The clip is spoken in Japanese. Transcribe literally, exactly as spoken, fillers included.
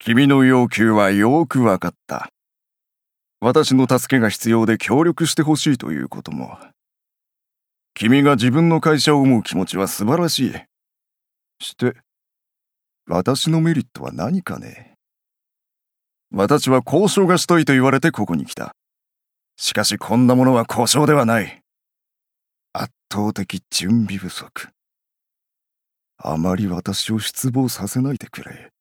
君の要求はよくわかった。私の助けが必要で協力してほしいということも。君が自分の会社を思う気持ちは素晴らしい。して、私のメリットは何かね。私は交渉がしたいと言われてここに来た。しかしこんなものは交渉ではない。圧倒的準備不足。あまり私を失望させないでくれ。